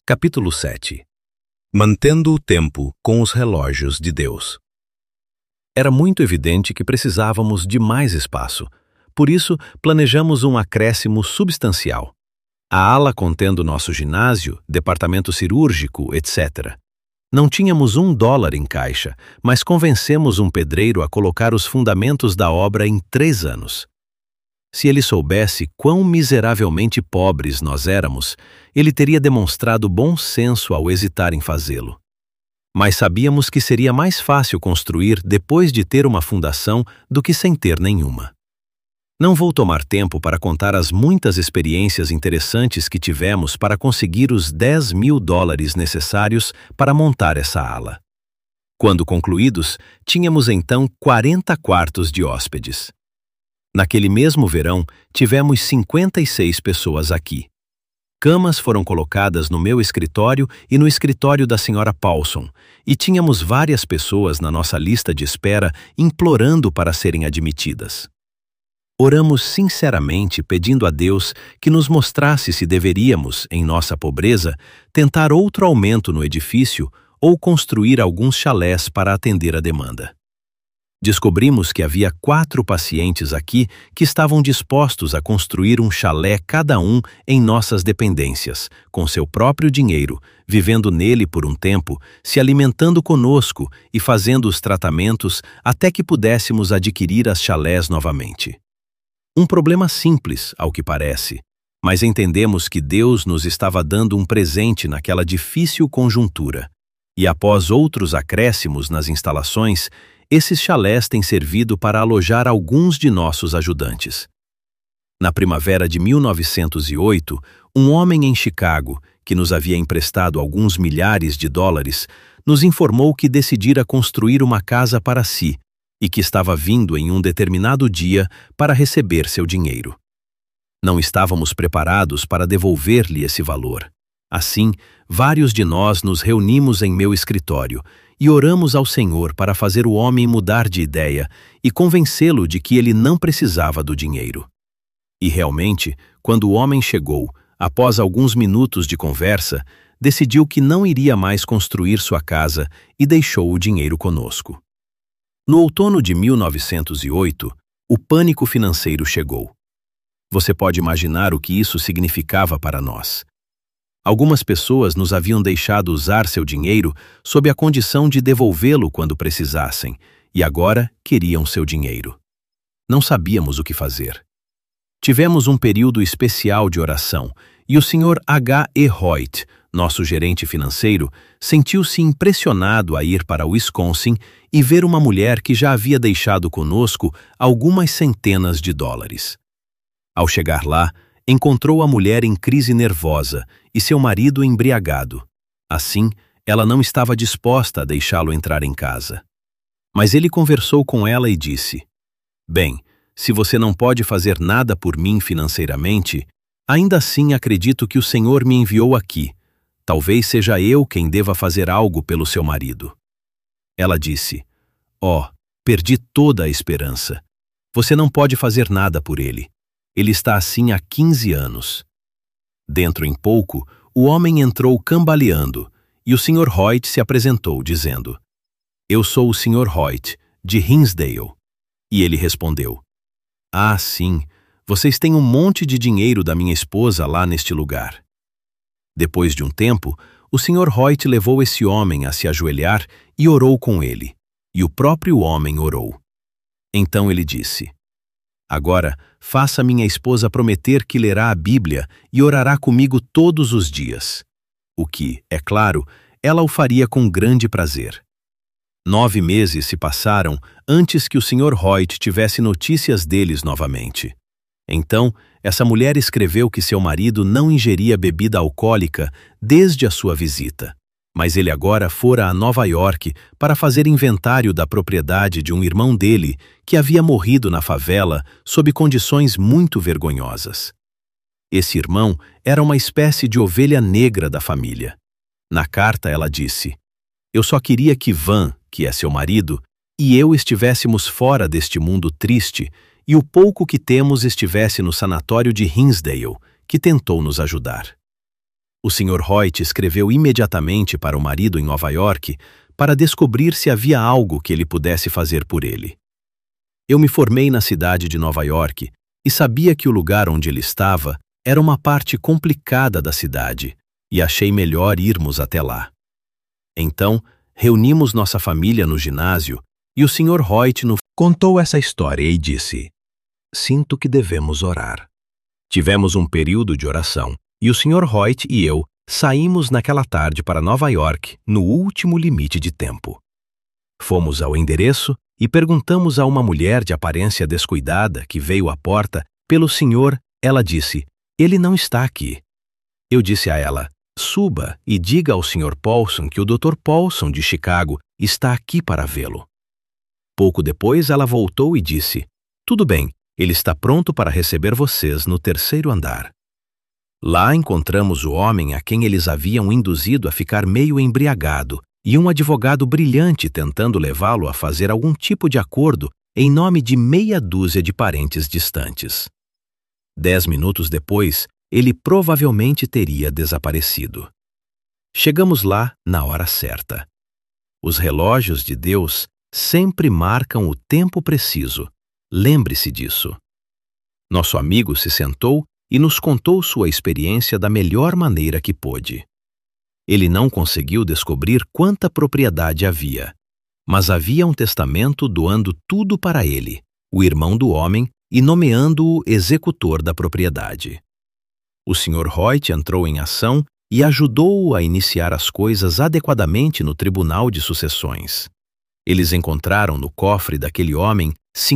Capítulo 7. Mantendo o tempo com os relógios de Deus. Era muito evidente que precisávamos de mais espaço. Por isso, planejamos um acréscimo substancial. A ala contendo nosso ginásio, departamento cirúrgico, etc. Não tínhamos $1 em caixa, mas convencemos um pedreiro a colocar os fundamentos da obra em 3 anos. Se ele soubesse quão miseravelmente pobres nós éramos, ele teria demonstrado bom senso ao hesitar em fazê-lo. Mas sabíamos que seria mais fácil construir depois de ter uma fundação do que sem ter nenhuma. Não vou tomar tempo para contar as muitas experiências interessantes que tivemos para conseguir os $10.000 necessários para montar essa ala. Quando concluídos, tínhamos então 40 quartos de hóspedes. Naquele mesmo verão, tivemos 56 pessoas aqui. Camas foram colocadas no meu escritório e no escritório da Sra. Paulson, e tínhamos várias pessoas na nossa lista de espera implorando para serem admitidas. Oramos sinceramente pedindo a Deus que nos mostrasse se deveríamos, em nossa pobreza, tentar outro aumento no edifício ou construir alguns chalés para atender a demanda. Descobrimos que havia 4 pacientes aqui que estavam dispostos a construir um chalé cada um em nossas dependências, com seu próprio dinheiro, vivendo nele por um tempo, se alimentando conosco e fazendo os tratamentos até que pudéssemos adquirir as chalés novamente. Um problema simples, ao que parece, mas entendemos que Deus nos estava dando um presente naquela difícil conjuntura, e após outros acréscimos nas instalações, esses chalés têm servido para alojar alguns de nossos ajudantes. Na primavera de 1908, um homem em Chicago, que nos havia emprestado alguns milhares de dólares, nos informou que decidira construir uma casa para si e que estava vindo em um determinado dia para receber seu dinheiro. Não estávamos preparados para devolver-lhe esse valor. Assim, vários de nós nos reunimos em meu escritório e oramos ao Senhor para fazer o homem mudar de ideia e convencê-lo de que ele não precisava do dinheiro. E realmente, quando o homem chegou, após alguns minutos de conversa, decidiu que não iria mais construir sua casa e deixou o dinheiro conosco. No outono de 1908, o pânico financeiro chegou. Você pode imaginar o que isso significava para nós. Algumas pessoas nos haviam deixado usar seu dinheiro sob a condição de devolvê-lo quando precisassem, e agora queriam seu dinheiro. Não sabíamos o que fazer. Tivemos um período especial de oração, e o Sr. H.E. Hoyt, nosso gerente financeiro, sentiu-se impressionado a ir para Wisconsin e ver uma mulher que já havia deixado conosco algumas centenas de dólares. Ao chegar lá, encontrou a mulher em crise nervosa e seu marido embriagado. Assim, ela não estava disposta a deixá-lo entrar em casa. Mas ele conversou com ela e disse: "Bem, se você não pode fazer nada por mim financeiramente, ainda assim acredito que o Senhor me enviou aqui. Talvez seja eu quem deva fazer algo pelo seu marido." Ela disse: "Oh, perdi toda a esperança. Você não pode fazer nada por ele. Ele está assim há 15 anos. Dentro em pouco, o homem entrou cambaleando, e o Sr. Hoyt se apresentou, dizendo: "Eu sou o Sr. Hoyt, de Hinsdale." E ele respondeu: "Ah, sim, vocês têm um monte de dinheiro da minha esposa lá neste lugar." Depois de um tempo, o Sr. Hoyt levou esse homem a se ajoelhar e orou com ele, e o próprio homem orou. Então ele disse: "Agora, faça minha esposa prometer que lerá a Bíblia e orará comigo todos os dias." O que, é claro, ela o faria com grande prazer. 9 meses se passaram antes que o Sr. Hoyt tivesse notícias deles novamente. Então, essa mulher escreveu que seu marido não ingeria bebida alcoólica desde a sua visita, mas ele agora fora a Nova York para fazer inventário da propriedade de um irmão dele que havia morrido na favela sob condições muito vergonhosas. Esse irmão era uma espécie de ovelha negra da família. Na carta ela disse: "Eu só queria que Van, que é seu marido, e eu estivéssemos fora deste mundo triste e o pouco que temos estivesse no sanatório de Hinsdale, que tentou nos ajudar." O Sr. Hoyt escreveu imediatamente para o marido em Nova York para descobrir se havia algo que ele pudesse fazer por ele. Eu me formei na cidade de Nova York e sabia que o lugar onde ele estava era uma parte complicada da cidade e achei melhor irmos até lá. Então, reunimos nossa família no ginásio e o Sr. Hoyt nos contou essa história e disse: "Sinto que devemos orar." Tivemos um período de oração e o Sr. Hoyt e eu saímos naquela tarde para Nova York no último limite de tempo. Fomos ao endereço e perguntamos a uma mulher de aparência descuidada que veio à porta pelo senhor. Ela disse: "Ele não está aqui." Eu disse a ela: "Suba e diga ao Sr. Paulson que o Dr. Paulson de Chicago está aqui para vê-lo." Pouco depois ela voltou e disse: "Tudo bem, ele está pronto para receber vocês no 3º andar." Lá encontramos o homem a quem eles haviam induzido a ficar meio embriagado e um advogado brilhante tentando levá-lo a fazer algum tipo de acordo em nome de meia dúzia de parentes distantes. 10 minutos depois, ele provavelmente teria desaparecido. Chegamos lá na hora certa. Os relógios de Deus sempre marcam o tempo preciso. Lembre-se disso. Nosso amigo se sentou e nos contou sua experiência da melhor maneira que pôde. Ele não conseguiu descobrir quanta propriedade havia, mas havia um testamento doando tudo para ele, o irmão do homem, e nomeando-o executor da propriedade. O Sr. Hoyt entrou em ação e ajudou-o a iniciar as coisas adequadamente no Tribunal de Sucessões. Eles encontraram no cofre daquele homem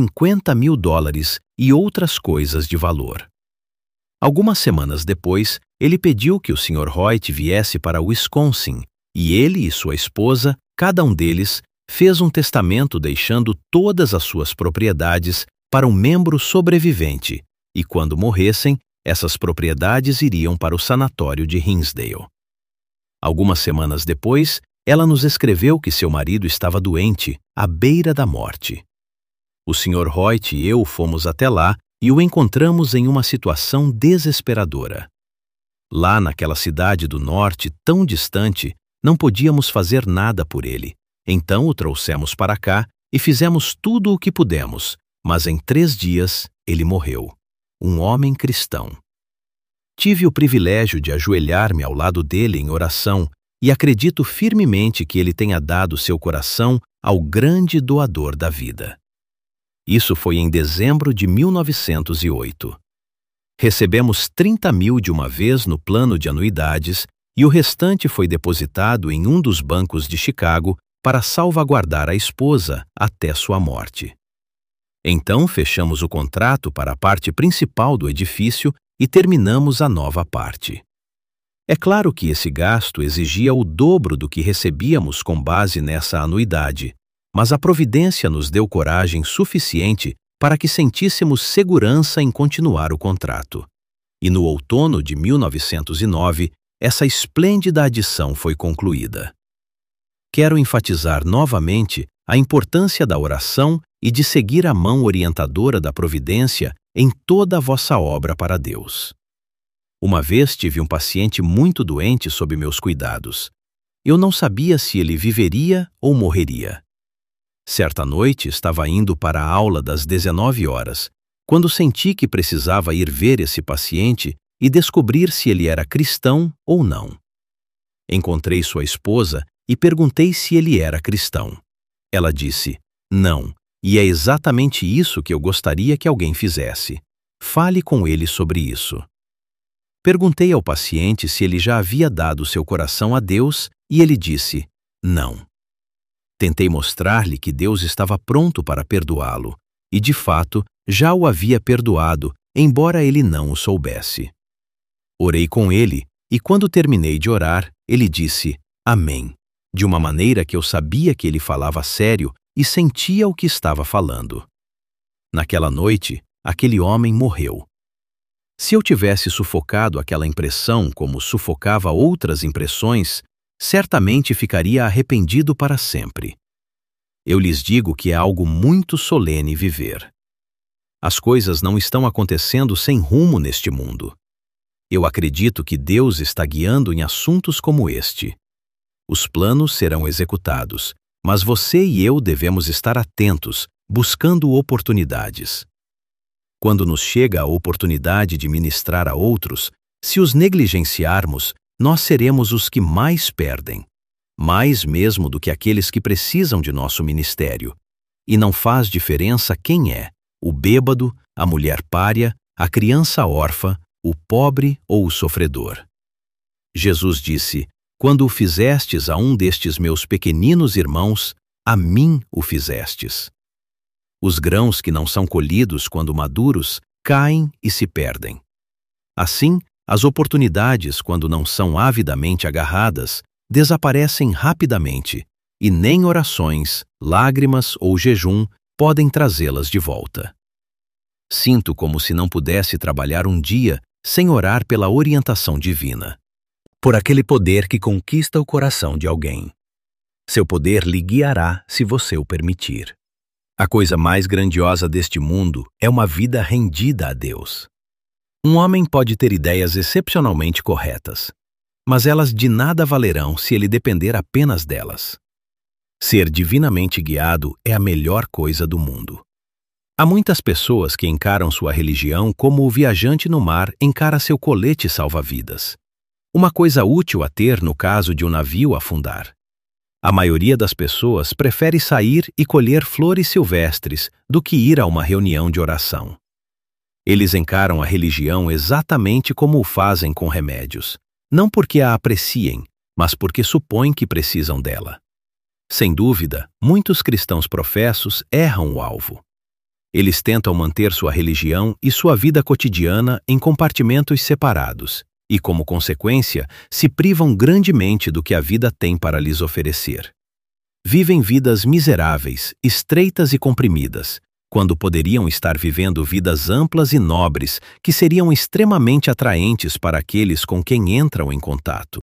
$50.000 e outras coisas de valor. Algumas semanas depois, ele pediu que o Sr. Hoyt viesse para Wisconsin e ele e sua esposa, cada um deles, fez um testamento deixando todas as suas propriedades para um membro sobrevivente e, quando morressem, essas propriedades iriam para o sanatório de Hinsdale. Algumas semanas depois, ela nos escreveu que seu marido estava doente, à beira da morte. O Sr. Hoyt e eu fomos até lá e o encontramos em uma situação desesperadora. Lá naquela cidade do norte tão distante, não podíamos fazer nada por ele. Então o trouxemos para cá e fizemos tudo o que pudemos, mas em 3 dias ele morreu. Um homem cristão. Tive o privilégio de ajoelhar-me ao lado dele em oração e acredito firmemente que ele tenha dado seu coração ao grande doador da vida. Isso foi em dezembro de 1908. Recebemos 30.000 de uma vez no plano de anuidades e o restante foi depositado em um dos bancos de Chicago para salvaguardar a esposa até sua morte. Então fechamos o contrato para a parte principal do edifício e terminamos a nova parte. É claro que esse gasto exigia o dobro do que recebíamos com base nessa anuidade, mas a providência nos deu coragem suficiente para que sentíssemos segurança em continuar o contrato. E no outono de 1909, essa esplêndida adição foi concluída. Quero enfatizar novamente a importância da oração e de seguir a mão orientadora da providência em toda a vossa obra para Deus. Uma vez tive um paciente muito doente sob meus cuidados. Eu não sabia se ele viveria ou morreria. Certa noite estava indo para a aula das 19 horas, quando senti que precisava ir ver esse paciente e descobrir se ele era cristão ou não. Encontrei sua esposa e perguntei se ele era cristão. Ela disse: "Não, e é exatamente isso que eu gostaria que alguém fizesse. Fale com ele sobre isso." Perguntei ao paciente se ele já havia dado seu coração a Deus e ele disse: "Não." Tentei mostrar-lhe que Deus estava pronto para perdoá-lo e, de fato, já o havia perdoado, embora ele não o soubesse. Orei com ele e, quando terminei de orar, ele disse "Amém", de uma maneira que eu sabia que ele falava sério e sentia o que estava falando. Naquela noite, aquele homem morreu. Se eu tivesse sufocado aquela impressão como sufocava outras impressões, certamente ficaria arrependido para sempre. Eu lhes digo que é algo muito solene viver. As coisas não estão acontecendo sem rumo neste mundo. Eu acredito que Deus está guiando em assuntos como este. Os planos serão executados, mas você e eu devemos estar atentos, buscando oportunidades. Quando nos chega a oportunidade de ministrar a outros, se os negligenciarmos, nós seremos os que mais perdem, mais mesmo do que aqueles que precisam de nosso ministério. E não faz diferença quem é, o bêbado, a mulher pária, a criança órfã, o pobre ou o sofredor. Jesus disse: quando o fizestes a um destes meus pequeninos irmãos, a mim o fizestes. Os grãos que não são colhidos quando maduros caem e se perdem. Assim, as oportunidades, quando não são avidamente agarradas, desaparecem rapidamente, e nem orações, lágrimas ou jejum podem trazê-las de volta. Sinto como se não pudesse trabalhar um dia sem orar pela orientação divina, por aquele poder que conquista o coração de alguém. Seu poder lhe guiará se você o permitir. A coisa mais grandiosa deste mundo é uma vida rendida a Deus. Um homem pode ter ideias excepcionalmente corretas, mas elas de nada valerão se ele depender apenas delas. Ser divinamente guiado é a melhor coisa do mundo. Há muitas pessoas que encaram sua religião como o viajante no mar encara seu colete salva-vidas. Uma coisa útil a ter no caso de um navio afundar. A maioria das pessoas prefere sair e colher flores silvestres do que ir a uma reunião de oração. Eles encaram a religião exatamente como o fazem com remédios, não porque a apreciem, mas porque supõem que precisam dela. Sem dúvida, muitos cristãos professos erram o alvo. Eles tentam manter sua religião e sua vida cotidiana em compartimentos separados e, como consequência, se privam grandemente do que a vida tem para lhes oferecer. Vivem vidas miseráveis, estreitas e comprimidas, quando poderiam estar vivendo vidas amplas e nobres que seriam extremamente atraentes para aqueles com quem entram em contato.